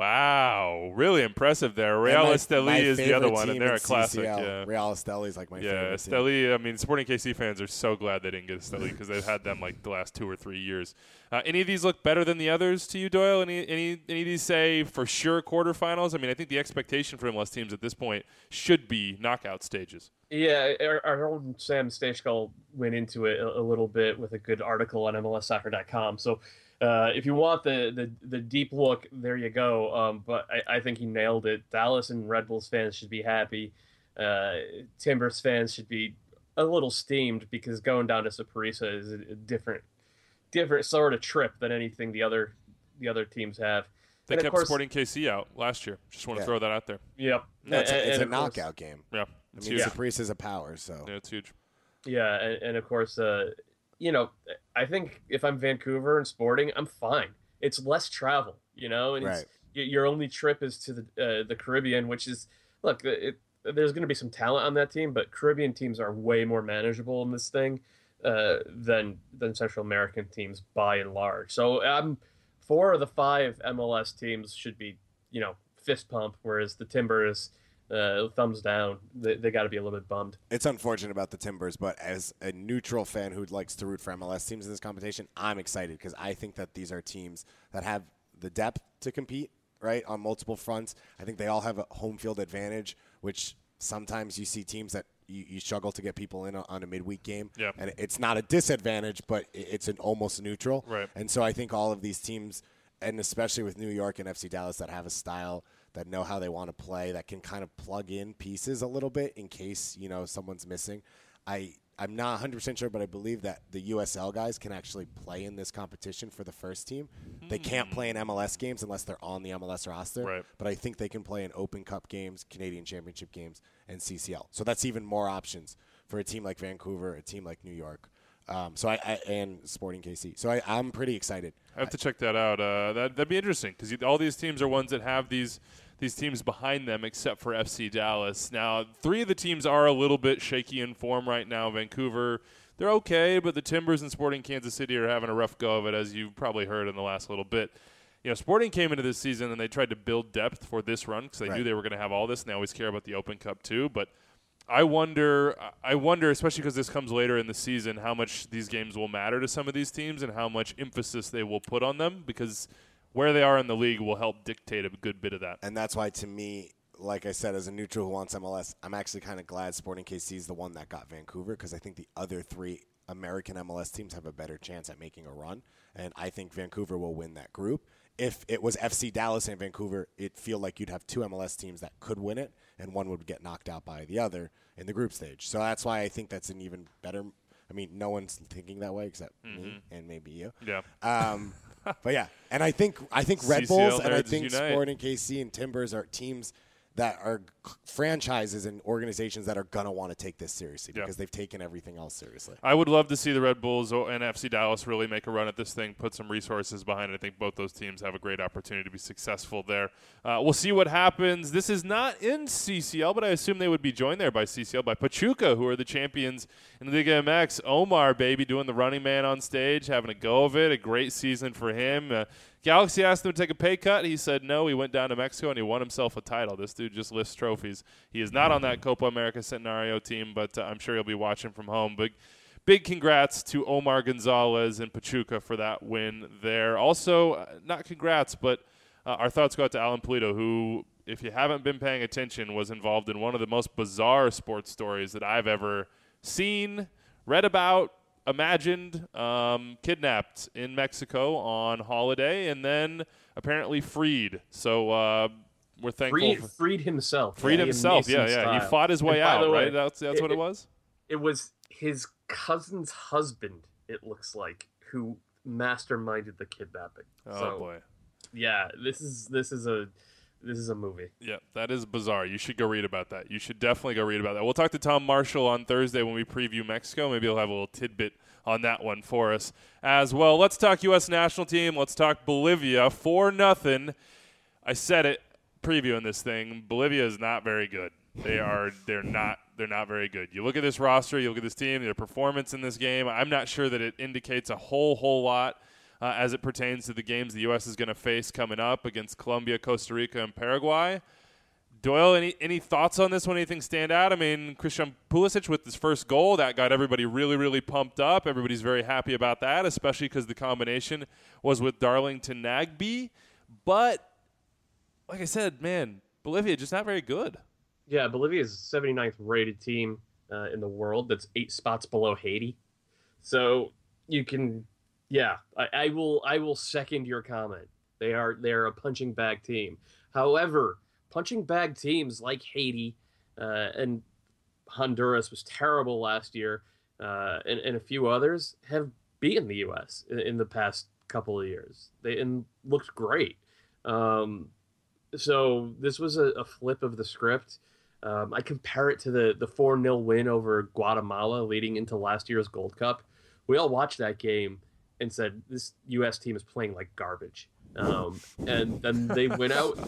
Wow, really impressive there. Real And my- Esteli my is the other favorite one, and team they're in a classic. C C L. Yeah. Real Esteli is like my Yeah, favorite team. Esteli, I mean, Sporting K C fans are so glad they didn't get Esteli because they've had them like the last two or three years. Uh, any of these look better than the others to you, Doyle? Any, any, any of these say for sure quarterfinals? I mean, I think the expectation for M L S teams at this point should be knockout stages. Yeah, our, our own Sam Stachel went into it a, a little bit with a good article on M L S soccer dot com. So uh, if you want the, the, the deep look, there you go. Um, but I, I think he nailed it. Dallas and Red Bulls fans should be happy. Uh, Timbers fans should be a little steamed because going down to Saprissa is a, a different different sort of trip than anything the other the other teams have. They And of kept course- Sporting K C out last year. Just want to Yeah. throw that out there. Yep. No, it's And- a, it's and a of course- Yeah, knockout game. it's I mean, huge. Saprissa is a power, so. Yeah, it's huge. Yeah, and, and of course, uh, you know, I think if I'm Vancouver and Sporting, I'm fine. It's less travel, you know, and it's, Right. y- your only trip is to the uh, the Caribbean, which is look, it, there's going to be some talent on that team, but Caribbean teams are way more manageable in this thing uh, than than Central American teams by and large. So um, four of the five M L S teams should be, you know, fist pump, whereas the Timbers. Uh, thumbs down. They, they got to be a little bit bummed. It's unfortunate about the Timbers, but as a neutral fan who likes to root for M L S teams in this competition, I'm excited because I think that these are teams that have the depth to compete, right, on multiple fronts. I think they all have a home field advantage, which sometimes you see teams that you, you struggle to get people in on a midweek game. Yeah. And it's not a disadvantage, but it's an almost neutral. Right. And so I think all of these teams, and especially with New York and F C Dallas that have a style that know how they want to play, that can kind of plug in pieces a little bit in case, you know, someone's missing. I, I'm not one hundred percent sure, but I believe that the U S L guys can actually play in this competition for the first team. They can't play in M L S games unless they're on the M L S roster. Right. But I think they can play in Open Cup games, Canadian Championship games, and C C L. So that's even more options for a team like Vancouver, a team like New York. Um, so I, I and Sporting K C. So I, I'm pretty excited. I have to check that out. Uh, that that'd be interesting because all these teams are ones that have these these teams behind them, except for F C Dallas. Now, three of the teams are a little bit shaky in form right now. Vancouver, they're okay, but the Timbers and Sporting Kansas City are having a rough go of it, as you've probably heard in the last little bit. You know, Sporting came into this season and they tried to build depth for this run because they Right. knew they were going to have all this, and they always care about the Open Cup too. But I wonder, I wonder, especially because this comes later in the season, how much these games will matter to some of these teams and how much emphasis they will put on them, because where they are in the league will help dictate a good bit of that. And that's why, to me, like I said, as a neutral who wants M L S, I'm actually kind of glad Sporting K C is the one that got Vancouver, because I think the other three American M L S teams have a better chance at making a run, and I think Vancouver will win that group. If it was F C Dallas and Vancouver, it'd feel like you'd have two M L S teams that could win it, and one would get knocked out by the other in the group stage. So that's why I think that's an even better – I mean, no one's thinking that way except Mm-hmm. me and maybe you. Yeah. Um, but yeah, and I think I think Red C C L Bulls and I nerds think unite. Sporting K C and Timbers are teams that are franchises and organizations that are going to want to take this seriously because yeah. they've taken everything else seriously. I would love to see the Red Bulls and F C Dallas really make a run at this thing, put some resources behind it. I think both those teams have a great opportunity to be successful there. Uh, we'll see what happens. This is not in C C L, but I assume they would be joined there by C C L, by Pachuca, who are the champions in Liga M X. Omar, baby, doing the running man on stage, having a go of it. A great season for him. Uh, Galaxy asked him to take a pay cut. He said no. He went down to Mexico, and he won himself a title. This dude just lifts trophies. He is not on that Copa America Centenario team, but uh, I'm sure he'll be watching from home. Big, big congrats to Omar Gonzalez and Pachuca for that win there. Also, uh, not congrats, but uh, our thoughts go out to Alan Pulido, who, if you haven't been paying attention, was involved in one of the most bizarre sports stories that I've ever seen, read about, imagined, um, kidnapped in Mexico on holiday, and then apparently freed. So uh, we're thankful. Freed, for, freed himself. Freed yeah, himself, yeah, yeah. Style. He fought his way out, way, right? That's that's it, what it was? It was his cousin's husband, it looks like, who masterminded the kidnapping. Oh, so, boy. Yeah, this is this is a this is a movie. Yeah, that is bizarre. You should go read about that. You should definitely go read about that. We'll talk to Tom Marshall on Thursday when we preview Mexico. Maybe he'll have a little tidbit on that one for us as well. Let's talk U S national team. Let's talk Bolivia. four nothing. I said it previewing this thing. Bolivia is not very good. They are they're not they're not very good. You look at this roster, you look at this team, their performance in this game. I'm not sure that it indicates a whole whole lot Uh, as it pertains to the games the U S is going to face coming up against Colombia, Costa Rica, and Paraguay. Doyle, any any thoughts on this one? Anything stand out? I mean, Christian Pulisic with his first goal, that got everybody really, really pumped up. Everybody's very happy about that, especially because the combination was with Darlington Nagbe. But, like I said, man, Bolivia just not very good. Yeah, Bolivia is the seventy-ninth rated team uh, in the world. That's eight spots below Haiti. So you can... Yeah, I, I will. I will second your comment. They are they are a punching bag team. However, punching bag teams like Haiti uh, and Honduras was terrible last year, uh, and, and a few others have beaten the U S in, in the past couple of years. They and looked great. Um, so this was a, a flip of the script. Um, I compare it to the the four nil win over Guatemala leading into last year's Gold Cup. We all watched that game and said, this U S team is playing like garbage. Um, and then they went out.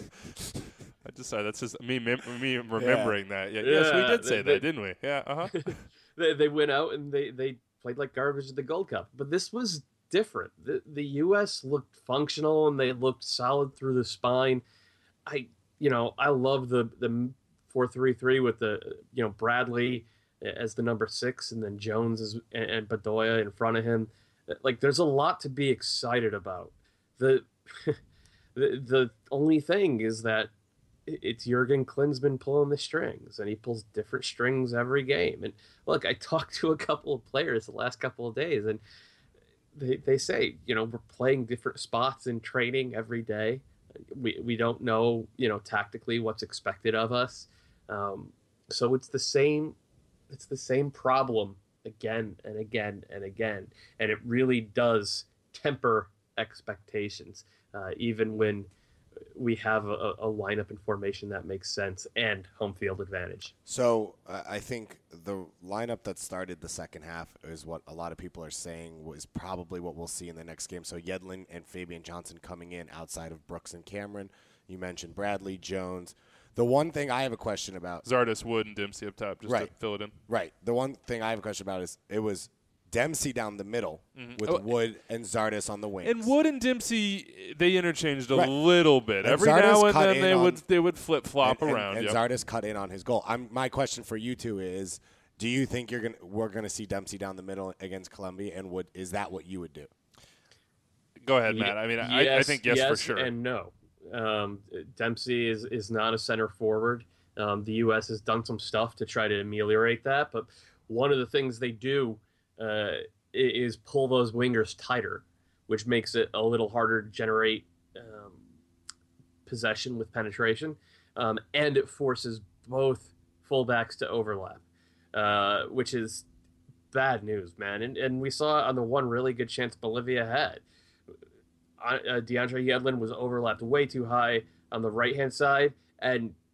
I just said that's just me, mem- me remembering yeah. that. Yeah, yes, yeah, we did say they, that, didn't we? Yeah, uh-huh. they, they went out and they, they played like garbage at the Gold Cup. But this was different. The, the U S looked functional and they looked solid through the spine. I, you know, I love the the four three three with the, you know, Bradley as the number six and then Jones as, and, and Bedoya in front of him. Like, there's a lot to be excited about. The, the the only thing is that it's Jurgen Klinsmann pulling the strings, and he pulls different strings every game. And look, I talked to a couple of players the last couple of days, and they they say, you know, we're playing different spots in training every day. We we don't know, you know, tactically what's expected of us. Um, so it's the same. It's the same problem again and again and again, and it really does temper expectations, uh, even when we have a, a lineup and formation that makes sense and home field advantage. So uh, I think the lineup that started the second half is what a lot of people are saying was probably what we'll see in the next game. So Yedlin and Fabian Johnson coming in outside of Brooks and Cameron. You mentioned Bradley, Jones. The one thing I have a question about... Zardes, Wood, and Dempsey up top, just right. to fill it in. Right. The one thing I have a question about is it was Dempsey down the middle mm-hmm. with oh, Wood and Zardes on the wings. And Wood and Dempsey, they interchanged a right. little bit. And Every Zardes now and then they on, would they would flip-flop and, around. And, and yep. Zardes cut in on his goal. I'm, my question for you two is, do you think you're gonna we're going to see Dempsey down the middle against Colombia, and would is that what you would do? Go ahead, Matt. I mean, yes, I, I think yes, yes for sure. and no. Um, Dempsey is, is not a center forward. Um, the U S has done some stuff to try to ameliorate that, but one of the things they do uh, is pull those wingers tighter, which makes it a little harder to generate um, possession with penetration, um, and it forces both fullbacks to overlap, uh, which is bad news, man. And, and we saw on the one really good chance Bolivia had. Uh, DeAndre Yedlin was overlapped way too high on the right-hand side, and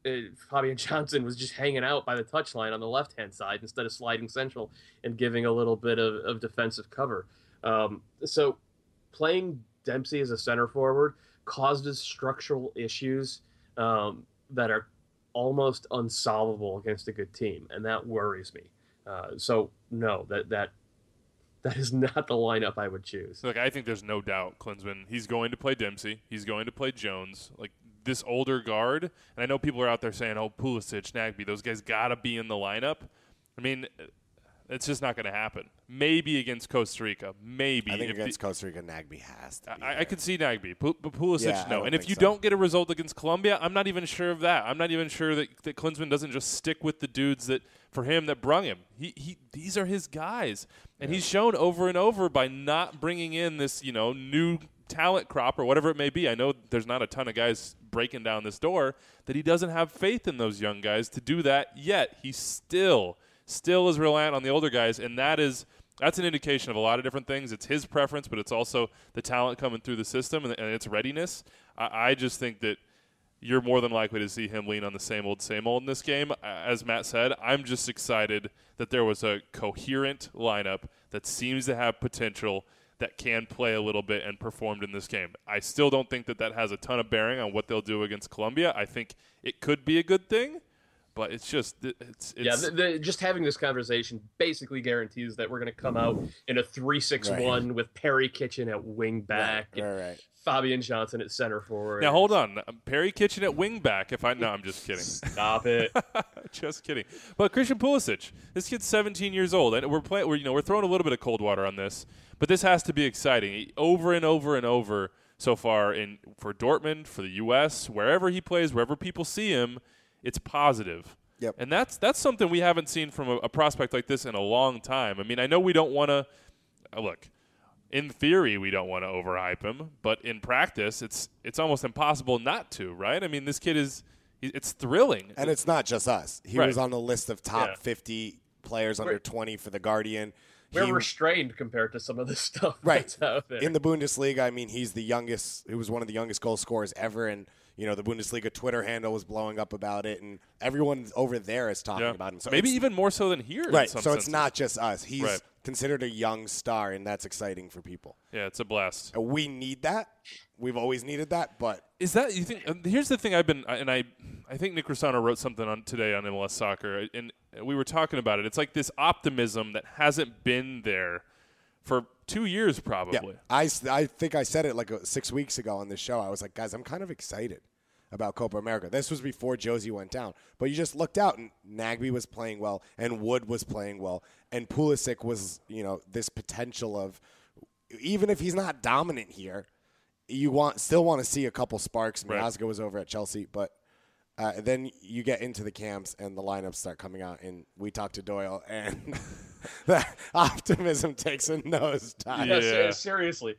uh, Fabian Johnson was just hanging out by the touchline on the left-hand side instead of sliding central and giving a little bit of, of defensive cover. Um, so playing Dempsey as a center forward causes structural issues um, that are almost unsolvable against a good team, and that worries me. Uh, so no, that that that is not the lineup I would choose. Look, I think there's no doubt Klinsmann, he's going to play Dempsey. He's going to play Jones. Like, this older guard, and I know people are out there saying, oh, Pulisic, Nagbe, those guys got to be in the lineup. I mean, it's just not going to happen. Maybe against Costa Rica. Maybe. I think if against the, Costa Rica, Nagbe has to be I, there. I could see Nagbe, but Pulisic, Yeah, no. And if think you so. don't get a result against Colombia, I'm not even sure of that. I'm not even sure that, that Klinsmann doesn't just stick with the dudes that, for him, that brung him. He, he, these are his guys. And yeah. he's shown over and over by not bringing in this, you know, new talent crop or whatever it may be. I know there's not a ton of guys breaking down this door, that he doesn't have faith in those young guys to do that yet. He still, still is reliant on the older guys, and that is that's an indication of a lot of different things. It's his preference, but it's also the talent coming through the system and, and its readiness. I, I just think that you're more than likely to see him lean on the same old, same old in this game. As Matt said, I'm just excited that there was a coherent lineup that seems to have potential, that can play a little bit and performed in this game. I still don't think that that has a ton of bearing on what they'll do against Colombia. I think it could be a good thing, but it's just it's, it's yeah. The, the, just having this conversation basically guarantees that we're going to come out in a three six one right. with Perry Kitchen at wing back, right, right, right. Fabian Johnson at center forward. Now hold on, Perry Kitchen at wing back. If I no, I'm just kidding. Stop it. Just kidding. But Christian Pulisic, this kid's seventeen years old, and we're playing. We're you know we're throwing a little bit of cold water on this, but this has to be exciting. Over and over and over so far in for Dortmund, for the U S, wherever he plays, wherever people see him, it's positive. Yep. And that's that's something we haven't seen from a, a prospect like this in a long time. I mean, I know we don't want to uh, look. In theory, we don't want to overhype him, but in practice, it's it's almost impossible not to, right? I mean, this kid is it's thrilling. And it's not just us. He right. was on the list of top yeah. fifty players under We're, twenty for the Guardian. We're he, restrained compared to some of this stuff right. that's out there. In the Bundesliga, I mean, he's the youngest. He was one of the youngest goal scorers ever, and you know the Bundesliga Twitter handle was blowing up about it, and everyone over there is talking yeah. about him. So maybe even more so than here. Right. In some so senses. it's not just us. He's right. considered a young star, and that's exciting for people. Yeah, it's a blast. We need that. We've always needed that, but is that you think? Uh, here's the thing. I've been and I, I think Nick Rossano wrote something on today on M L S Soccer, and we were talking about it. It's like this optimism that hasn't been there for two years, probably. Yeah. I, I think I said it like six weeks ago on this show. I was like, guys, I'm kind of excited about Copa America. This was before Josie went down. But you just looked out, and Nagbe was playing well, and Wood was playing well, and Pulisic was, you know, this potential of, even if he's not dominant here, you want still want to see a couple sparks. Right. Miazga was over at Chelsea, but uh, then you get into the camps, and the lineups start coming out, and we talk to Doyle, and that optimism takes a nosedive. No, Yeah. seriously.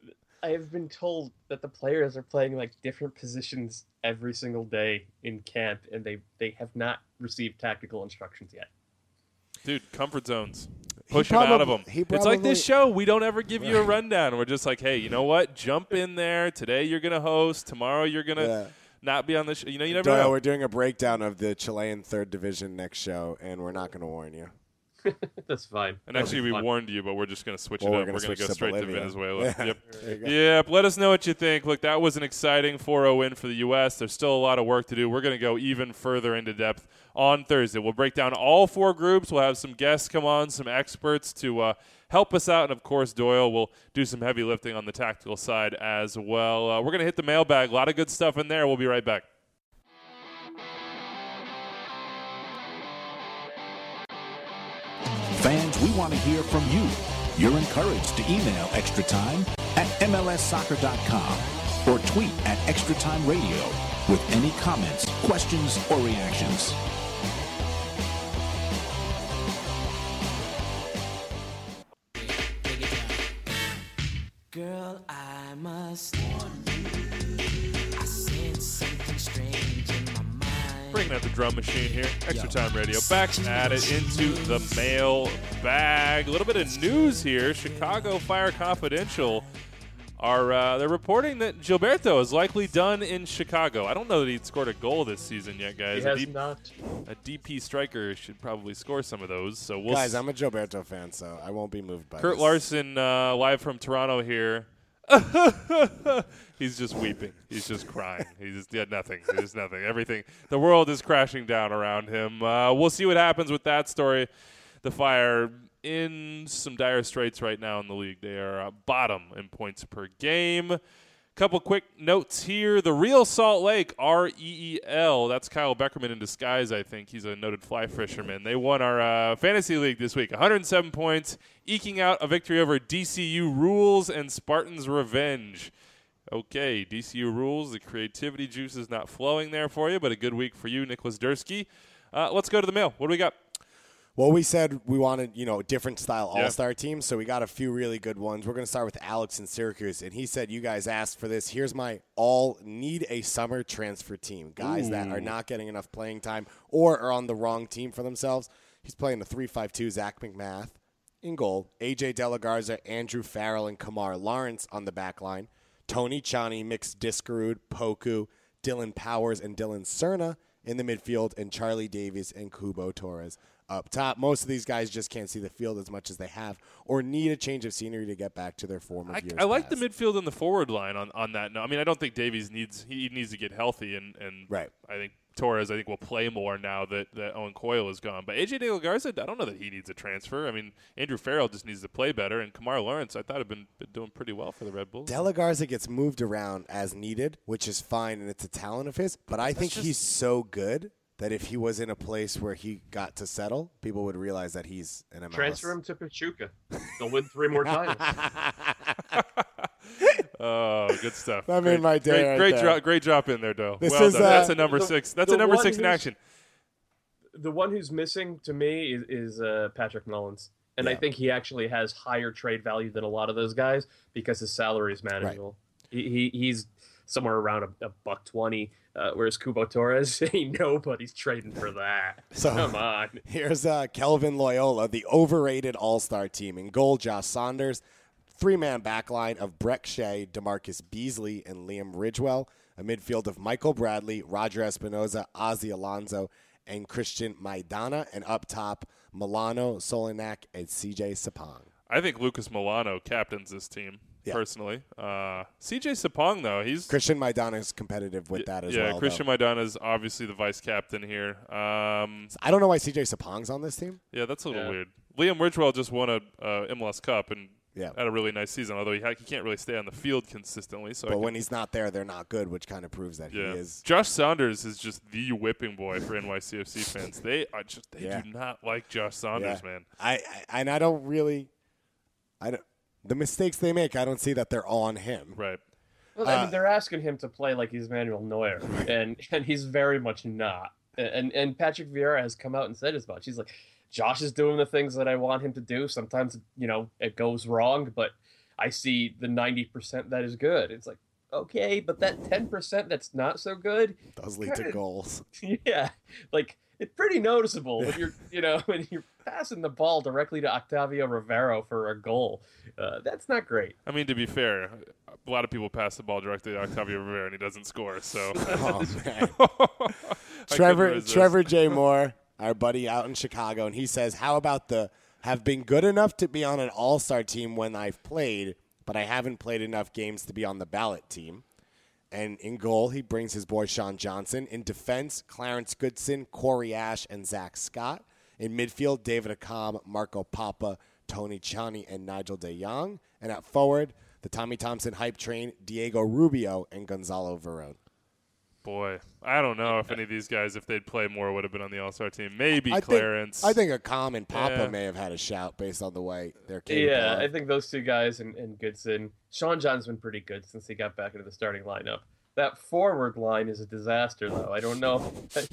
I have been told that the players are playing like different positions every single day in camp, and they, they have not received tactical instructions yet. Dude, comfort zones. Push probably, him out of them. He It's like this probably- show. We don't ever give you a rundown. We're just like, hey, you know what? Jump in there. Today you're going to host. Tomorrow you're going to Yeah. not be on the show. You know, you never Doyle, know. we're doing a breakdown of the Chilean third division next show, and we're not going to warn you. That's fine. And That'll actually, be we fun. warned you, but we're just going to switch Well, it we're up. gonna We're going to switch go to straight to Bolivia. Venezuela. Yeah. Yep. There you go. Yep. Let us know what you think. Look, that was an exciting four oh win for the U S. There's still a lot of work to do. We're going to go even further into depth on Thursday. We'll break down all four groups. We'll have some guests come on, some experts to uh, help us out. And, of course, Doyle will do some heavy lifting on the tactical side as well. Uh, we're going to hit the mailbag. A lot of good stuff in there. We'll be right back. Fans, we want to hear from you. You're encouraged to email Extra Time at M L S soccer dot com or tweet at Extra Time Radio with any comments, questions, or reactions. Girl, I must warn you, I sense something strange in my mind. Bringing out the drum machine here. Extra Time Radio. Back at it into the mail bag. A little bit of news here. Chicago Fire Confidential are uh, they're reporting that Gilberto is likely done in Chicago. I don't know that he'd scored a goal this season yet, guys. He A has deep- not. A D P striker should probably score some of those. So we'll Guys, s- I'm a Gilberto fan, so I won't be moved by Kurt this. Larson uh, live from Toronto here. He's just weeping. He's just crying. He's just yeah, nothing. There's nothing. Everything. The world is crashing down around him. Uh, we'll see what happens with that story. The Fire in some dire straits right now in the league. They are uh, bottom in points per game. Couple quick notes here. The Real Salt Lake, R E E L. That's Kyle Beckerman in disguise, I think. He's a noted fly fisherman. They won our uh, fantasy league this week. one hundred seven points, eking out a victory over D C U Rules and Spartans Revenge. Okay, D C U Rules. The creativity juice is not flowing there for you, but a good week for you, Nicholas Dursky. Uh, let's go to the mail. What do we got? Well, we said we wanted, you know, different style Yeah. all-star teams, so we got a few really good ones. We're going to start with Alex in Syracuse, and he said you guys asked for this. Here's my all need a summer transfer team, guys that are not getting enough playing time or are on the wrong team for themselves. He's playing the three five two, Zach McMath in goal, A J De La Garza, Andrew Farrell, and Kamar Lawrence on the back line, Tony Chani, Mix Discarud, Poku, Dylan Powers, and Dylan Cerna in the midfield, and Charlie Davies and Kubo Torres up top. Most of these guys just can't see the field as much as they have or need a change of scenery to get back to their former I, years I like past. the midfield and the forward line on, on that. No, I mean, I don't think Davies needs he needs to get healthy, and, and Right. I think Torres I think will play more now that, that Owen Coyle is gone. But A J De La Garza, I don't know that he needs a transfer. I mean, Andrew Farrell just needs to play better, and Kamar Lawrence I thought had been, been doing pretty well for the Red Bulls. De La Garza gets moved around as needed, which is fine, and it's a talent of his. But I think just- he's so good that if he was in a place where he got to settle, people would realize that he's an M L S. Transfer him to Pachuca. They'll win three more titles. Oh, good stuff. That great, made my day Great, right great there. drop, great drop in there, Doe. This well is, done. uh, That's a number the- six. That's the a number one six in who's- action. The one who's missing to me is, is uh, Patrick Mullins. And I Yeah. think he actually has higher trade value than a lot of those guys because his salary is manageable. He, he He's somewhere around a, a buck twenty, uh, whereas Kubo Torres, ain't nobody's trading for that. So- Come on. Here's uh, Kelvin Loyola, the overrated all-star team. In goal, Josh Saunders. Three-man backline of Breck Shea, DeMarcus Beasley, and Liam Ridgewell. A midfield of Michael Bradley, Roger Espinoza, Ozzy Alonso, and Christian Maidana. And up top, Milano, Solinak, and C J Sapong. I think Lucas Milano captains this team, Yeah. personally. Uh, C J Sapong, though, he's Christian Maidana is competitive with that as yeah, well. Christian though. Maidana is obviously the vice captain here. Um, I don't know why C J Sapong's on this team. yeah, that's a little Yeah. weird. Liam Ridgewell just won a uh, M L S Cup and Yeah. had a really nice season, although he, ha- he can't really stay on the field consistently. So I But can- when he's not there, they're not good, which kind of proves that yeah. he is. Josh Saunders is just the whipping boy for N Y C F C fans. They are just they Yeah. do not like Josh Saunders, Yeah. man. I, I and I don't really, I don't. The mistakes they make, I don't see that they're on him. Right. Well, I Uh, mean, they're asking him to play like he's Manuel Neuer, and and he's very much not. And and Patrick Vieira has come out and said as much. He's like, Josh is doing the things that I want him to do. Sometimes, you know, it goes wrong, but I see the ninety percent that is good. It's like, okay, but that ten percent that's not so good, Does lead to Kinda- goals. yeah, like it's pretty noticeable when you're, you know, when you're passing the ball directly to Octavio Rivero for a goal. Uh, that's not great. I mean, to be fair, a lot of people pass the ball directly to Octavio Rivera and he doesn't score. So Oh man. I couldn't Trevor resist. Trevor J. Moore, our buddy out in Chicago, and he says, "How about the have been good enough to be on an all-star team when I've played, but I haven't played enough games to be on the ballot team." And in goal, he brings his boy Sean Johnson. In defense, Clarence Goodson, Corey Ash, and Zach Scott. In midfield, David Akam, Marco Papa, Tony Chani, and Nigel De Jong. And at forward, the Tommy Thompson hype train, Diego Rubio and Gonzalo Verón. Boy, I don't know if any of these guys, if they'd play more, would have been on the All-Star team. Maybe I Clarence. Think, I think Akam and Papa Yeah. may have had a shout based on the way they're capable Yeah, of. I think those two guys and, and Goodson. Sean John's been pretty good since he got back into the starting lineup. That forward line is a disaster, though. I don't know.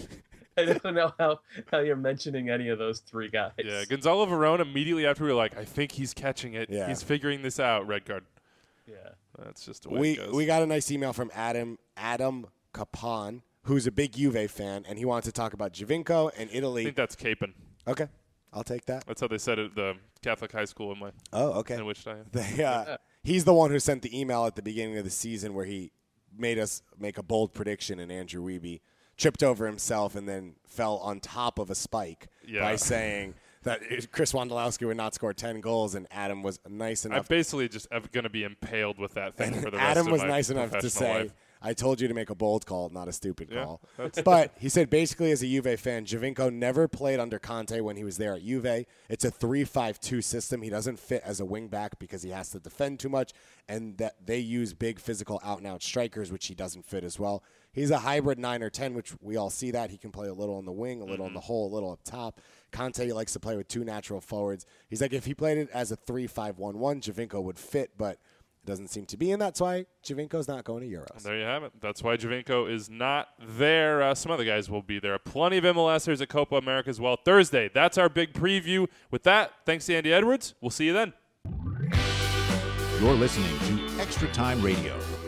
I don't know how, how you're mentioning any of those three guys. Yeah, Gonzalo Verón immediately after we were like, I think he's catching it. Yeah. He's figuring this out, red card. Yeah. That's just the way we it goes. we got a nice email from Adam Adam Capan, who's a big Juve fan, and he wants to talk about Giovinco and I Italy. think that's Capon. Okay, I'll take that. That's how they said it at the Catholic high school in my Oh, okay. in Wichita. They, uh, he's the one who sent the email at the beginning of the season where he made us make a bold prediction, and Andrew Wiebe tripped over himself and then fell on top of a spike Yeah. by saying that Chris Wondolowski would not score ten goals, and Adam was nice I'm enough. basically just going to be impaled with that thing for the rest Adam of was my nice enough to professional say, life. I told you to make a bold call, not a stupid Yeah, call. that's- But he said basically as a Juve fan, Giovinco never played under Conte when he was there at Juve. It's a three five two system. He doesn't fit as a wing back because he has to defend too much, and that they use big physical out-and-out strikers, which he doesn't fit as well. He's a hybrid nine or ten, which we all see that. He can play a little on the wing, a little Mm-hmm. in the hole, a little up top. Conte likes to play with two natural forwards. He's like, if he played it as a three five one one, Giovinco would fit, but it doesn't seem to be, and that's why Giovinco's not going to Euros. There you have it. That's why Giovinco is not there. Uh, some other guys will be there. Plenty of MLSers at Copa America as well. Thursday, that's our big preview. With that, thanks to Andy Edwards. We'll see you then. You're listening to Extra Time Radio.